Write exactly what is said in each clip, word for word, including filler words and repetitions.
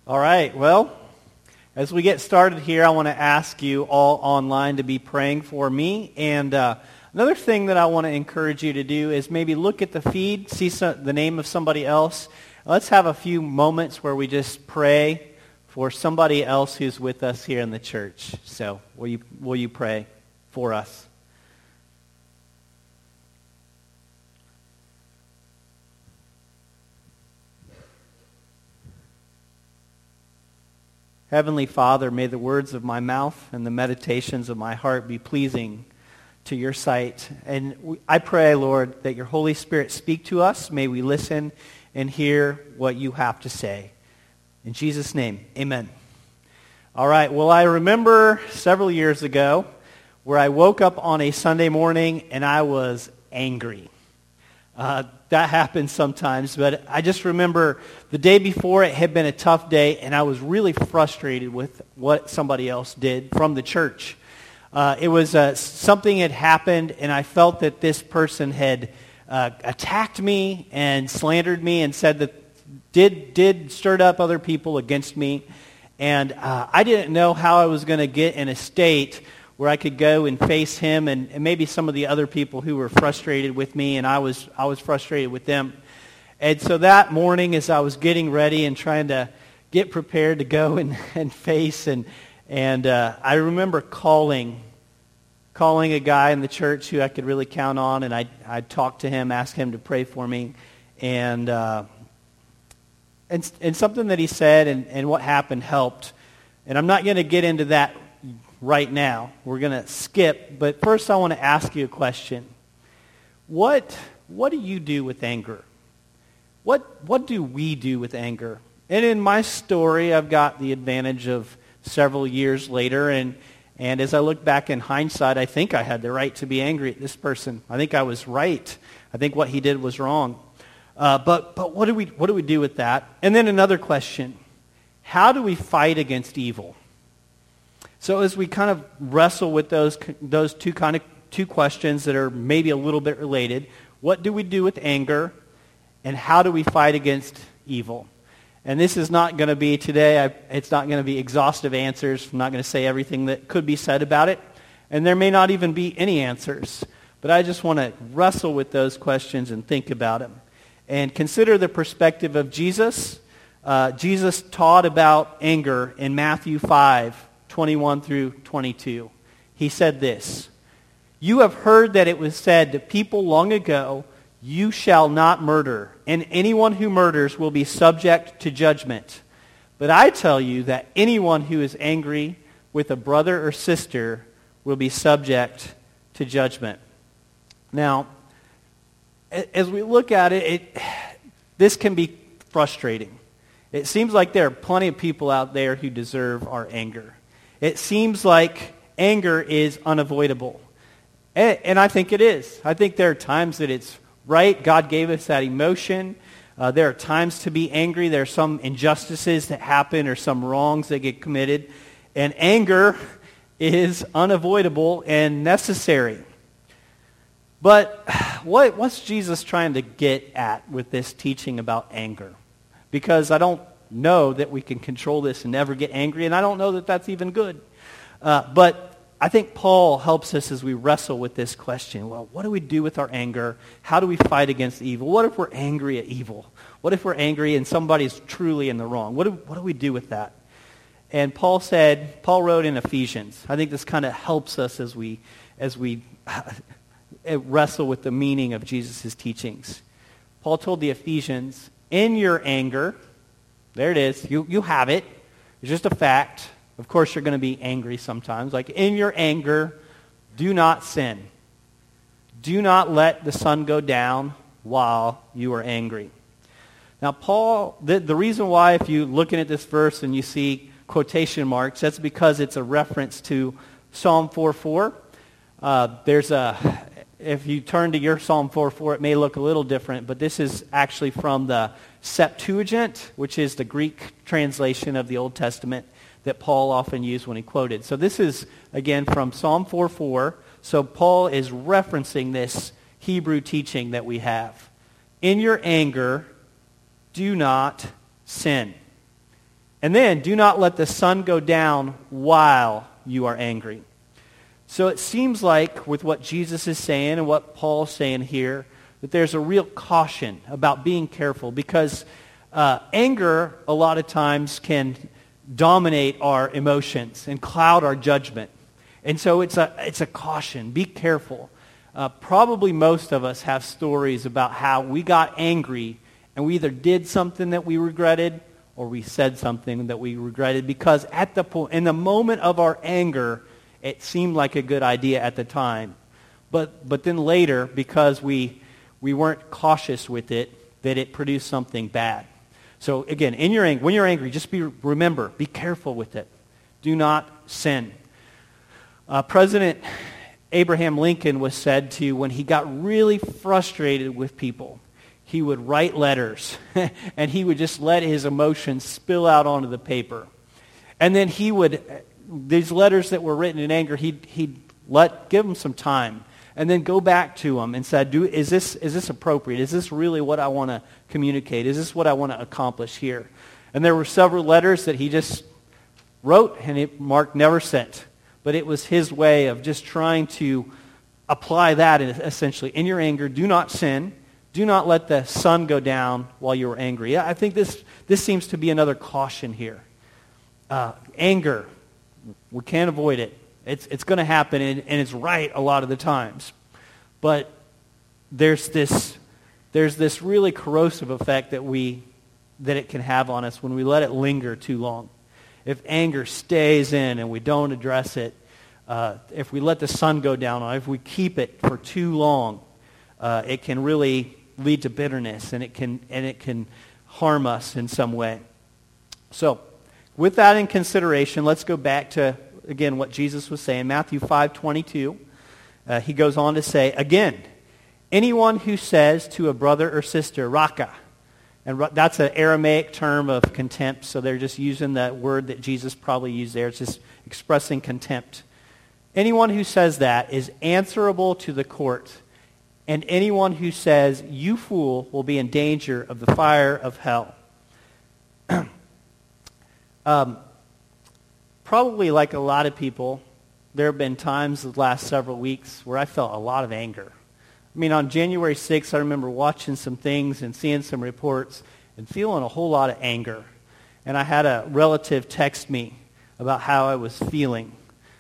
All right, well, as we get started here, I want to ask you all online to be praying for me. And uh, another thing that I want to encourage you to do is maybe look at the feed, see some, the name of somebody else. Let's have a few moments where we just pray for somebody else who's with us here in the church. So will you, will you pray for us? Heavenly Father, may the words of my mouth and the meditations of my heart be pleasing to your sight. And we, I pray, Lord, that your Holy Spirit speak to us. May we listen and hear what you have to say. In Jesus' name, amen. All right, well, I remember several years ago where I woke up on a Sunday morning and I was angry. Uh, that happens sometimes, but I just remember the day before it had been a tough day, and I was really frustrated with what somebody else did from the church. Uh, it was uh, something had happened, and I felt that this person had uh, attacked me and slandered me and said that did did stirred up other people against me, and uh, I didn't know how I was going to get in a state where I could go and face him and, and maybe some of the other people who were frustrated with me, and I was I was frustrated with them. And so that morning, as I was getting ready and trying to get prepared to go and, and face, and and uh, I remember calling calling a guy in the church who I could really count on, and I I talked to him, asked him to pray for me, and uh, and and something that he said and, and what happened helped. And I'm not going to get into that right now. We're going to skip, but first I want to ask you a question. What what do you do with anger? What what do we do with anger? And in my story, I've got the advantage of several years later, and and as I look back in hindsight, I think I had the right to be angry at this person. I think I was right. I think what he did was wrong. Uh, but but what do we what do we do with that? And then another question: how do we fight against evil? So as we kind of wrestle with those those two kind of two questions that are maybe a little bit related, what do we do with anger, and how do we fight against evil? And this is not going to be today. I, it's not going to be exhaustive answers. I'm not going to say everything that could be said about it, and there may not even be any answers. But I just want to wrestle with those questions and think about them, and consider the perspective of Jesus. Uh, Jesus taught about anger in Matthew five. twenty-one through twenty-two. He said this: "You have heard that it was said to people long ago, 'You shall not murder, and anyone who murders will be subject to judgment.' But I tell you that anyone who is angry with a brother or sister will be subject to judgment." Now, as we look at it, it this can be frustrating. It seems like there are plenty of people out there who deserve our anger. It seems like anger is unavoidable. And I think it is. I think there are times that it's right. God gave us that emotion. Uh, there are times to be angry. There are some injustices that happen or some wrongs that get committed. And anger is unavoidable and necessary. But what, what's Jesus trying to get at with this teaching about anger? Because I don't know that we can control this and never get angry, and I don't know that that's even good. Uh, but I think Paul helps us as we wrestle with this question. Well, what do we do with our anger? How do we fight against evil? What if we're angry at evil? What if we're angry and somebody's truly in the wrong? What do, what do we do with that? And Paul said, Paul wrote in Ephesians. I think this kind of helps us as we as we wrestle with the meaning of Jesus' teachings. Paul told the Ephesians, "In your anger," there it is. You you have it. It's just a fact. Of course, you're going to be angry sometimes. Like, in your anger, do not sin. Do not let the sun go down while you are angry. Now, Paul, the, the reason why, if you're looking at this verse and you see quotation marks, that's because it's a reference to Psalm four four. Uh, there's a, if you turn to your Psalm four four, it may look a little different, but this is actually from the Septuagint, which is the Greek translation of the Old Testament that Paul often used when he quoted. So this is, again, from Psalm four four. So Paul is referencing this Hebrew teaching that we have. In your anger, do not sin. And then, do not let the sun go down while you are angry. So it seems like with what Jesus is saying and what Paul's saying here, that there's a real caution about being careful, because uh, anger a lot of times can dominate our emotions and cloud our judgment. And so it's a it's a caution. Be careful. Uh, probably most of us have stories about how we got angry and we either did something that we regretted or we said something that we regretted, because at the po- in the moment of our anger, it seemed like a good idea at the time. But but then later, because we we weren't cautious with it, that it produced something bad. So again, in your ang- when you're angry, just be remember, be careful with it. Do not sin. Uh, President Abraham Lincoln was said to, when he got really frustrated with people, he would write letters, and he would just let his emotions spill out onto the paper. And then he would, these letters that were written in anger, he'd, he'd let, give them some time, and then go back to them and said, "Do is this is this appropriate? Is this really what I want to communicate? Is this what I want to accomplish here?" And there were several letters that he just wrote, and it marked never sent. But it was his way of just trying to apply that, essentially. In your anger, do not sin. Do not let the sun go down while you are angry. I think this, this seems to be another caution here. Uh, anger, we can't avoid it. It's, it's going to happen, and, and it's right a lot of the times. But there's this, there's this really corrosive effect that we that it can have on us when we let it linger too long. If anger stays in and we don't address it, uh, if we let the sun go down on it, if we keep it for too long, uh, it can really lead to bitterness, and it can and it can harm us in some way. So, with that in consideration, let's go back to, again, what Jesus was saying. Matthew five twenty-two, uh, he goes on to say, again, anyone who says to a brother or sister, "Raka," and that's an Aramaic term of contempt, so they're just using that word that Jesus probably used there. It's just expressing contempt. Anyone who says that is answerable to the court, and anyone who says, "You fool," will be in danger of the fire of hell. um, probably like a lot of people, there have been times the last several weeks where I felt a lot of anger. I mean, on January sixth, I remember watching some things and seeing some reports and feeling a whole lot of anger. And I had a relative text me about how I was feeling.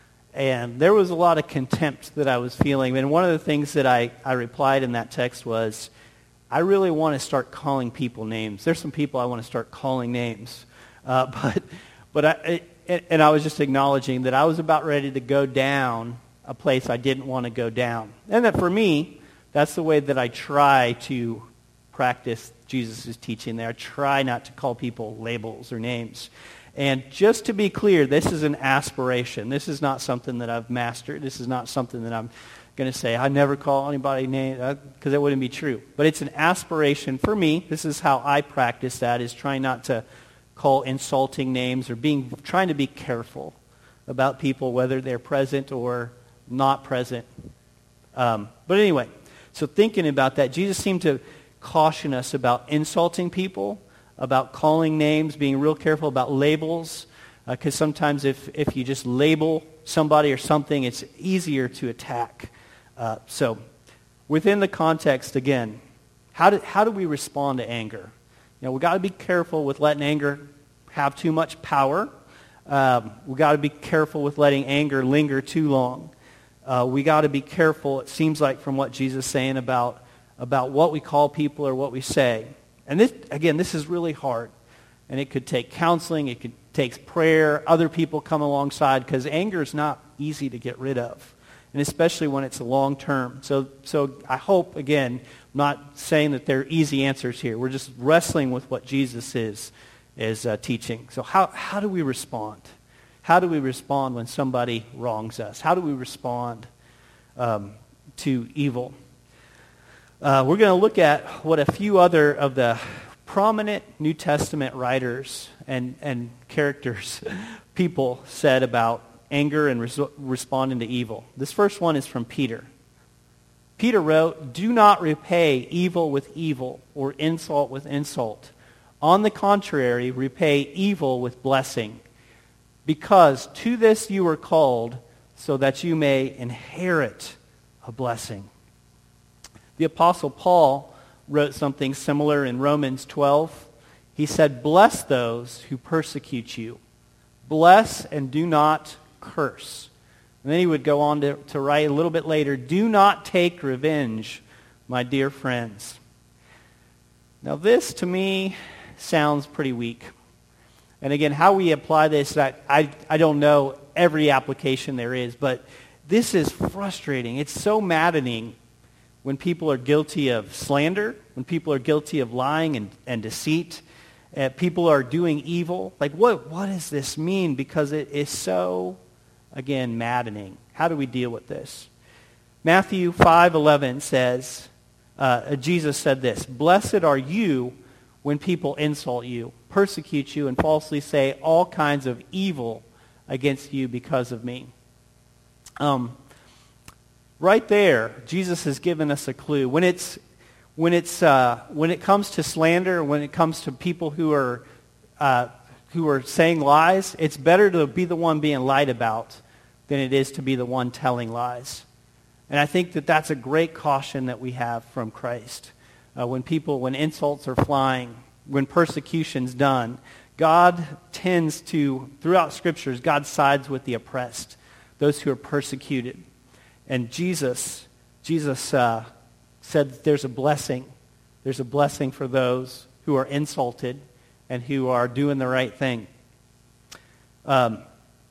And there was a lot of contempt that I was feeling. And one of the things that I, I replied in that text was, I really want to start calling people names. There's some people I want to start calling names. Uh, but but I, it, and I was just acknowledging that I was about ready to go down a place I didn't want to go down. And that for me, that's the way that I try to practice Jesus' teaching there. I try not to call people labels or names. And just to be clear, this is an aspiration. This is not something that I've mastered. This is not something that I'm going to say, I never call anybody names, because that wouldn't be true. But it's an aspiration for me. This is how I practice that, is trying not to call insulting names, or being trying to be careful about people, whether they're present or not present. Um, but anyway, so thinking about that, Jesus seemed to caution us about insulting people, about calling names, being real careful about labels, because uh, sometimes if, if you just label somebody or something, it's easier to attack. Uh, so within the context, again, how do, how do we respond to anger? You know, we've got to be careful with letting anger have too much power. Um, we've got to be careful with letting anger linger too long. Uh, we got to be careful, it seems like, from what Jesus is saying about, about what we call people or what we say. And this, again, this is really hard. And it could take counseling, it could take prayer, other people come alongside, because anger is not easy to get rid of. And especially when it's long term. So so I hope, again, I'm not saying that there are easy answers here. We're just wrestling with what Jesus is, is uh, teaching. So how, how do we respond? How do we respond when somebody wrongs us? How do we respond um, to evil? Uh, we're going to look at what a few other of the prominent New Testament writers and, and characters, people, said about anger and res- responding to evil. This first one is from Peter. Peter wrote, "Do not repay evil with evil or insult with insult. On the contrary, repay evil with blessing, because to this you were called, so that you may inherit a blessing. The Apostle Paul wrote something similar in Romans twelve. He said, bless those who persecute you. Bless and do not curse. And then he would go on to, to write a little bit later, do not take revenge, my dear friends. Now this, to me, sounds pretty weak. And again, how we apply this, I, I, I don't know every application there is, but this is frustrating. It's so maddening when people are guilty of slander, when people are guilty of lying and, and deceit, uh, people are doing evil. Like, what, what does this mean? Because it is so, again, maddening. How do we deal with this? Matthew five eleven says, uh, Jesus said this, blessed are you when people insult you, persecute you, and falsely say all kinds of evil against you because of me. Um, right there, Jesus has given us a clue. When it's when it's uh, when it comes to slander, when it comes to people who are uh, who are saying lies, it's better to be the one being lied about than it is to be the one telling lies. And I think that that's a great caution that we have from Christ. Uh, when people, when insults are flying, when persecution's done, God tends to, throughout Scriptures, God sides with the oppressed, those who are persecuted. And Jesus, Jesus uh, said that there's a blessing. There's a blessing for those who are insulted and who are doing the right thing. Um,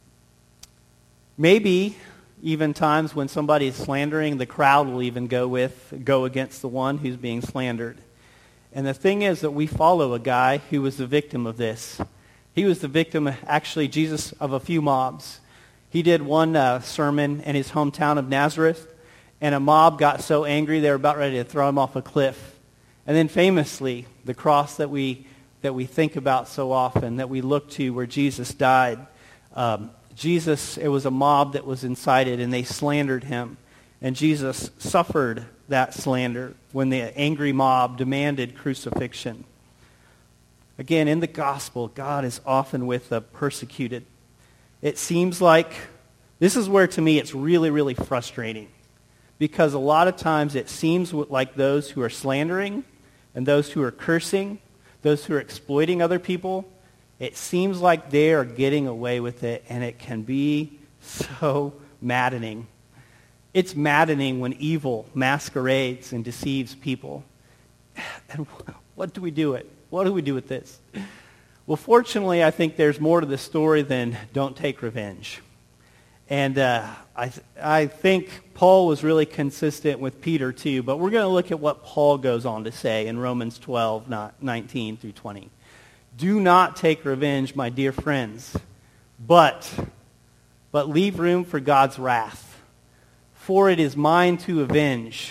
maybe even times when somebody is slandering, the crowd will even go with, go against the one who's being slandered. And the thing is that we follow a guy who was the victim of this. He was the victim, actually, Jesus, of a few mobs. He did one uh, sermon in his hometown of Nazareth, and a mob got so angry they were about ready to throw him off a cliff. And then famously, the cross that we that we think about so often, that we look to where Jesus died, um, Jesus, it was a mob that was incited, and they slandered him. And Jesus suffered that slander when the angry mob demanded crucifixion. Again, in the gospel, God is often with the persecuted. It seems like, this is where to me it's really, really frustrating. Because a lot of times it seems like those who are slandering and those who are cursing, those who are exploiting other people, it seems like they are getting away with it, and it can be so maddening. It's maddening when evil masquerades and deceives people. And what do we do it? What do we do with this? Well, fortunately, I think there's more to the story than don't take revenge. And uh, I, th- I think Paul was really consistent with Peter too, but we're going to look at what Paul goes on to say in Romans twelve, nineteen through twenty. Do not take revenge, my dear friends, but, but leave room for God's wrath. For it is mine to avenge.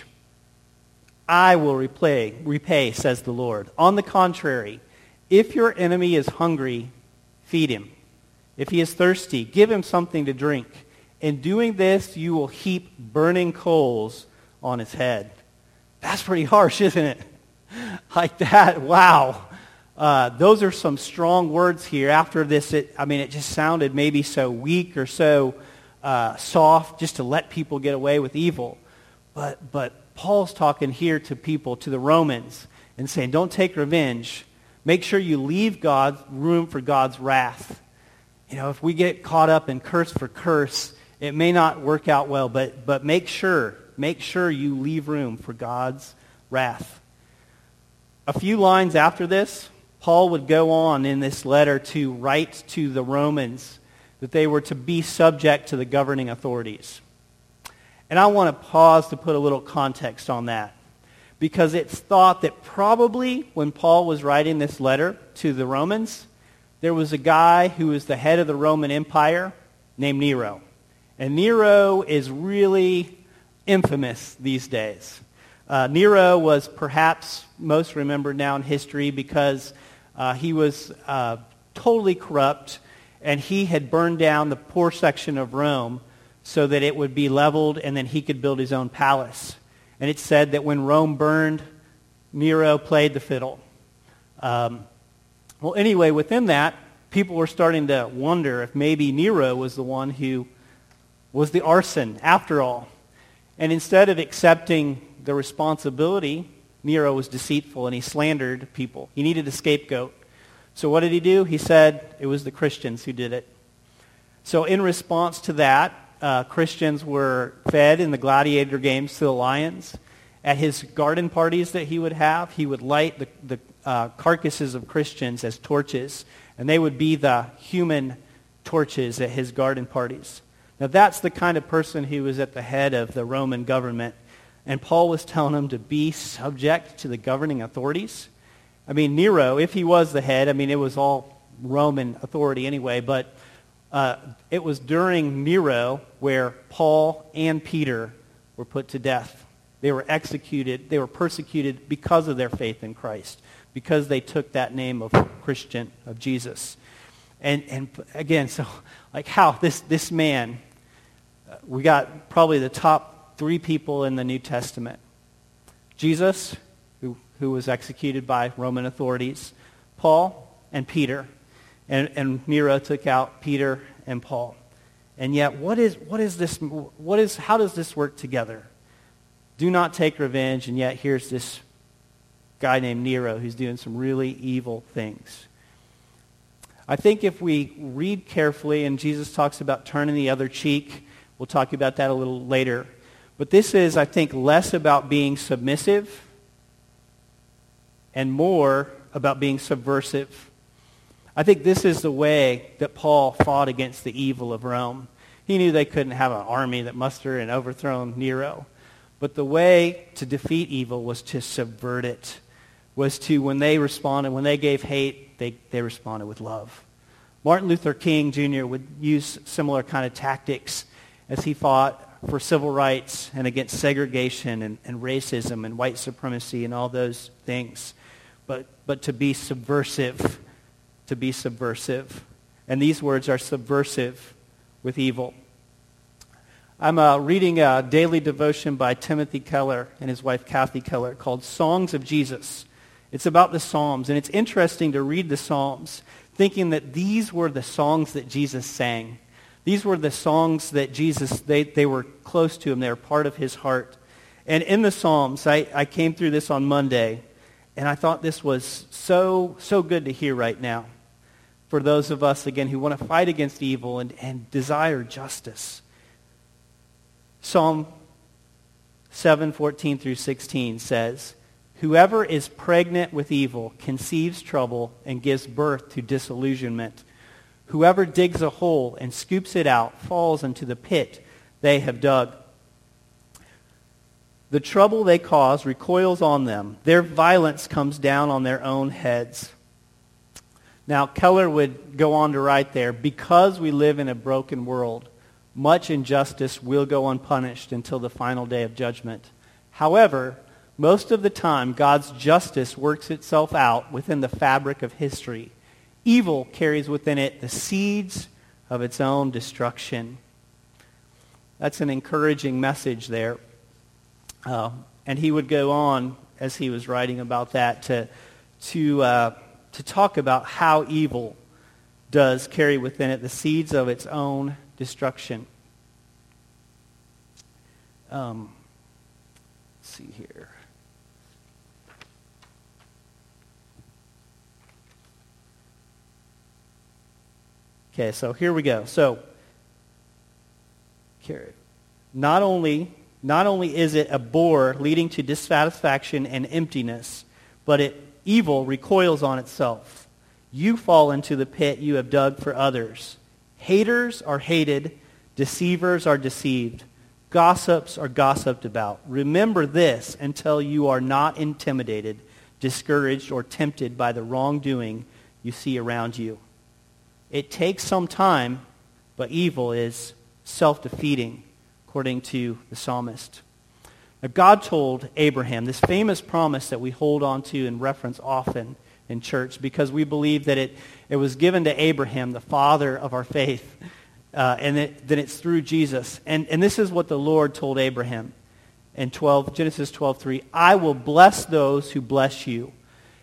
I will repay, repay, says the Lord. On the contrary, if your enemy is hungry, feed him. If he is thirsty, give him something to drink. In doing this, you will heap burning coals on his head. That's pretty harsh, isn't it? Like that, wow. Uh, those are some strong words here. After this, it, I mean, it just sounded maybe so weak or so uh, soft just to let people get away with evil. But, but Paul's talking here to people, to the Romans, and saying, don't take revenge. Make sure you leave God room for God's wrath. You know, if we get caught up in curse for curse, it may not work out well, but, but make sure, make sure you leave room for God's wrath. A few lines after this, Paul would go on in this letter to write to the Romans that they were to be subject to the governing authorities. And I want to pause to put a little context on that, because it's thought that probably when Paul was writing this letter to the Romans, there was a guy who was the head of the Roman Empire named Nero. And Nero is really infamous these days. Uh, Nero was perhaps most remembered now in history because uh, he was uh, totally corrupt, and he had burned down the poor section of Rome so that it would be leveled, and then he could build his own palace. And it's said that when Rome burned, Nero played the fiddle. Um, Well, anyway, within that, people were starting to wonder if maybe Nero was the one who was the arson after all. And instead of accepting the responsibility, Nero was deceitful and he slandered people. He needed a scapegoat. So what did he do? He said it was the Christians who did it. So in response to that, uh, Christians were fed in the gladiator games to the lions. At his garden parties that he would have, he would light the, the uh, carcasses of Christians as torches, and they would be the human torches at his garden parties. Now that's the kind of person who was at the head of the Roman government. And Paul was telling them to be subject to the governing authorities. I mean, Nero, if he was the head, I mean, it was all Roman authority anyway, but uh, it was during Nero where Paul and Peter were put to death. They were executed, they were persecuted because of their faith in Christ, because they took that name of Christian, of Jesus. And and again, so like how this, this man, uh, we got probably the top three people in the New Testament. Jesus, who, who was executed by Roman authorities, Paul and Peter. And, and Nero took out Peter and Paul. And yet, what is what is this? What is how does this work together? Do not take revenge, and yet here's this guy named Nero who's doing some really evil things. I think if we read carefully, and Jesus talks about turning the other cheek, we'll talk about that a little later. But this is, I think, less about being submissive and more about being subversive. I think this is the way that Paul fought against the evil of Rome. He knew they couldn't have an army that mustered and overthrown Nero. But the way to defeat evil was to subvert it, was to, when they responded, when they gave hate, they, they responded with love. Martin Luther King Junior would use similar kind of tactics as he fought for civil rights and against segregation and, and racism and white supremacy and all those things. But, but to be subversive, to be subversive. And these words are subversive with evil. I'm uh, reading a daily devotion by Timothy Keller and his wife Kathy Keller called Songs of Jesus. It's about the Psalms, and it's interesting to read the Psalms thinking that these were the songs that Jesus sang. These were the songs that Jesus, they, they were close to him. They were part of his heart. And in the Psalms, I, I came through this on Monday, and I thought this was so, so good to hear right now for those of us, again, who want to fight against evil and, and desire justice. Psalm seven, fourteen through sixteen says, "Whoever is pregnant with evil conceives trouble and gives birth to disillusionment. Whoever digs a hole and scoops it out falls into the pit they have dug. The trouble they cause recoils on them. Their violence comes down on their own heads." Now, Keller would go on to write there, because we live in a broken world, much injustice will go unpunished until the final day of judgment. However, most of the time, God's justice works itself out within the fabric of history. Evil carries within it the seeds of its own destruction. That's an encouraging message there. Uh, and he would go on, as he was writing about that, to, to, uh, to talk about how evil does carry within it the seeds of its own destruction. Um, let's see here. Okay, so here we go. So, not only, not only is it a bore leading to dissatisfaction and emptiness, but it evil recoils on itself. You fall into the pit you have dug for others. Haters are hated, deceivers are deceived, gossips are gossiped about. Remember this until you are not intimidated, discouraged, or tempted by the wrongdoing you see around you. It takes some time, but evil is self-defeating, according to the psalmist. Now, God told Abraham this famous promise that we hold on to and reference often in church because we believe that it, it was given to Abraham, the father of our faith, uh, and that, that it's through Jesus. And, and this is what the Lord told Abraham in twelve, Genesis twelve three. "I will bless those who bless you,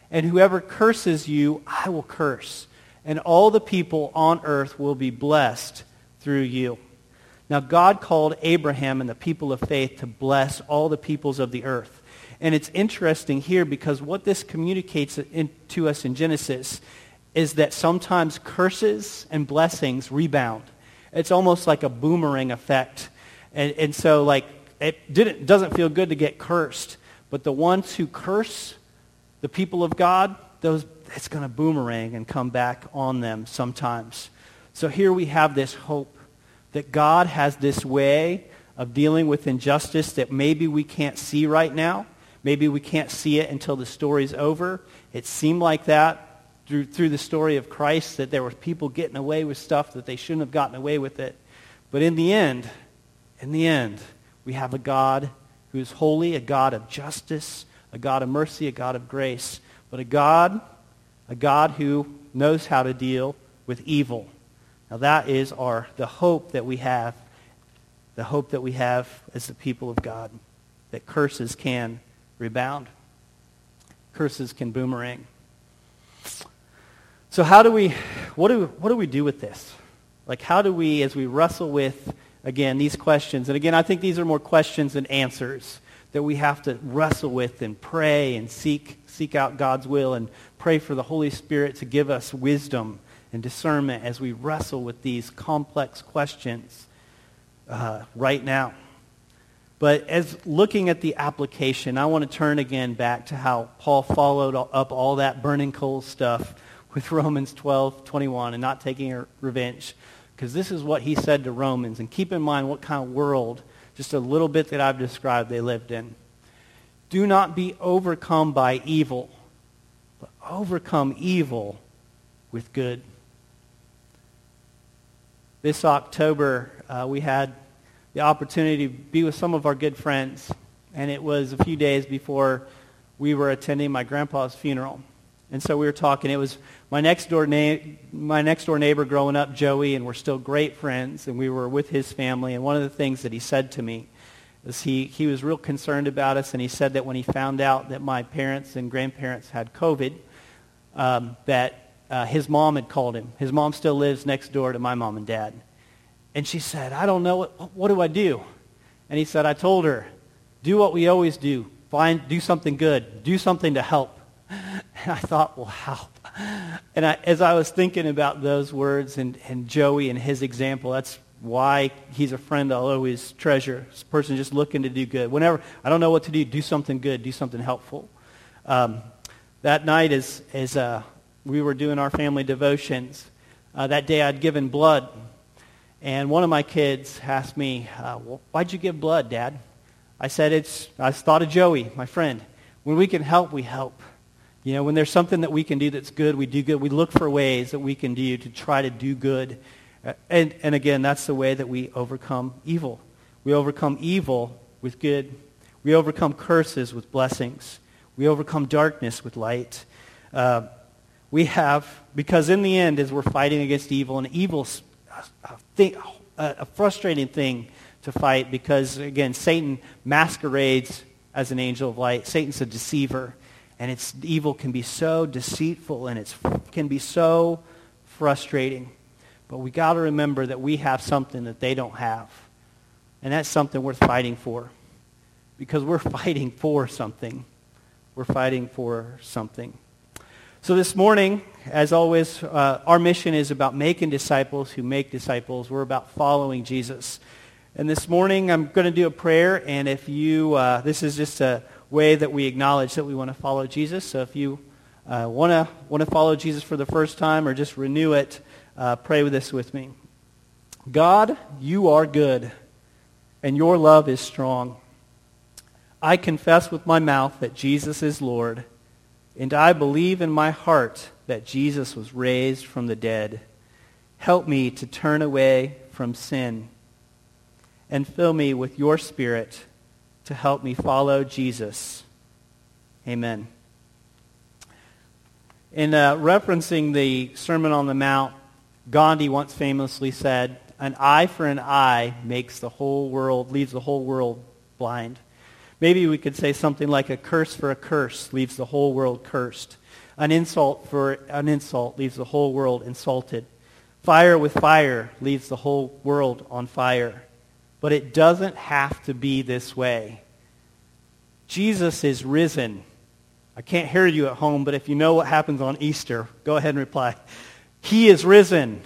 And whoever curses you, I will curse. And all the people on earth will be blessed through you. Now God called Abraham and the people of faith to bless all the peoples of the earth. And it's interesting here because what this communicates in, to us in Genesis is that sometimes curses and blessings rebound. It's almost like a boomerang effect. And, and so like it didn't, doesn't feel good to get cursed. But the ones who curse the people of God, those it's going to boomerang and come back on them sometimes. So here we have this hope that God has this way of dealing with injustice that maybe we can't see right now. Maybe we can't see it until the story's over. It seemed like that through, through the story of Christ, that there were people getting away with stuff that they shouldn't have gotten away with it. But in the end, in the end, we have a God who is holy, a God of justice, a God of mercy, a God of grace, but a God, a God who knows how to deal with evil. Now that is our the hope that we have, the hope that we have as the people of God, that curses can rebound. Curses can boomerang. So how do we, what do, what do we do with this? Like how do we, as we wrestle with, again, these questions, and again, I think these are more questions than answers that we have to wrestle with and pray and seek, seek out God's will and pray for the Holy Spirit to give us wisdom and discernment as we wrestle with these complex questions uh, right now. But as looking at the application, I want to turn again back to how Paul followed up all that burning coal stuff with Romans twelve twenty-one and not taking revenge. Because this is what he said to Romans. And keep in mind what kind of world, just a little bit that I've described, they lived in. Do not be overcome by evil, but overcome evil with good. This October, uh, we had the opportunity to be with some of our good friends, and it was a few days before we were attending my grandpa's funeral. And so we were talking. It was my next door na- my next door neighbor growing up, Joey, and we're still great friends, and we were with his family. And one of the things that he said to me is he, he was real concerned about us, and he said that when he found out that my parents and grandparents had COVID, um, that Uh, his mom had called him. His mom still lives next door to my mom and dad. And she said, I don't know, what, what do I do? And he said, I told her, do what we always do. Find, do something good. Do something to help. And I thought, wow. And I, as I was thinking about those words and, and Joey and his example, that's why he's a friend I'll always treasure. This person just looking to do good. Whenever, I don't know what to do, do something good. Do something helpful. Um, that night as, as uh, we were doing our family devotions, uh, that day I'd given blood. And one of my kids asked me, uh, well, why'd you give blood, Dad? I said, it's. I thought of Joey, my friend. When we can help, we help. You know, when there's something that we can do that's good, we do good. We look for ways that we can do to try to do good. Uh, and, and again, that's the way that we overcome evil. We overcome evil with good. We overcome curses with blessings. We overcome darkness with light. Uh, We have, because in the end, as we're fighting against evil, and evil's a, thing, a frustrating thing to fight because, again, Satan masquerades as an angel of light. Satan's a deceiver, and it's evil can be so deceitful, and it can be so frustrating. But we got to remember that we have something that they don't have, and that's something worth fighting for, because we're fighting for something. We're fighting for something. So this morning, as always, uh, our mission is about making disciples who make disciples. We're about following Jesus. And this morning, I'm going to do a prayer, and if you, uh, this is just a way that we acknowledge that we want to follow Jesus. So if you uh, want to want to follow Jesus for the first time or just renew it, uh, pray with this with me. God, you are good, and your love is strong. I confess with my mouth that Jesus is Lord, and I believe in my heart that Jesus was raised from the dead. Help me to turn away from sin and fill me with your Spirit to help me follow Jesus. Amen. In uh, referencing the Sermon on the Mount, Gandhi once famously said, an eye for an eye makes the whole world, leaves the whole world blind. Maybe we could say something like a curse for a curse leaves the whole world cursed. An insult for an insult leaves the whole world insulted. Fire with fire leaves the whole world on fire. But it doesn't have to be this way. Jesus is risen. I can't hear you at home, but if you know what happens on Easter, go ahead and reply. He is risen.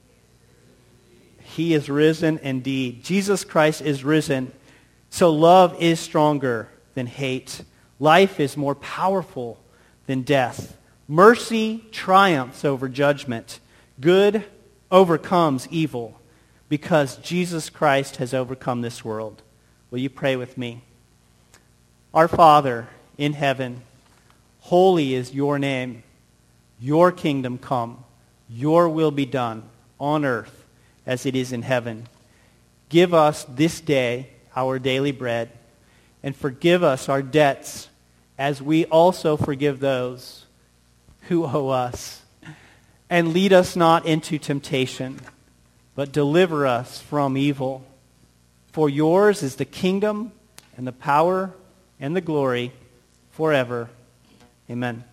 He is risen indeed. Jesus Christ is risen. So love is stronger than hate. Life is more powerful than death. Mercy triumphs over judgment. Good overcomes evil because Jesus Christ has overcome this world. Will you pray with me? Our Father in heaven, holy is your name. Your kingdom come. Your will be done on earth as it is in heaven. Give us this day our daily bread, and forgive us our debts as we also forgive those who owe us. And lead us not into temptation, but deliver us from evil. For yours is the kingdom and the power and the glory forever. Amen.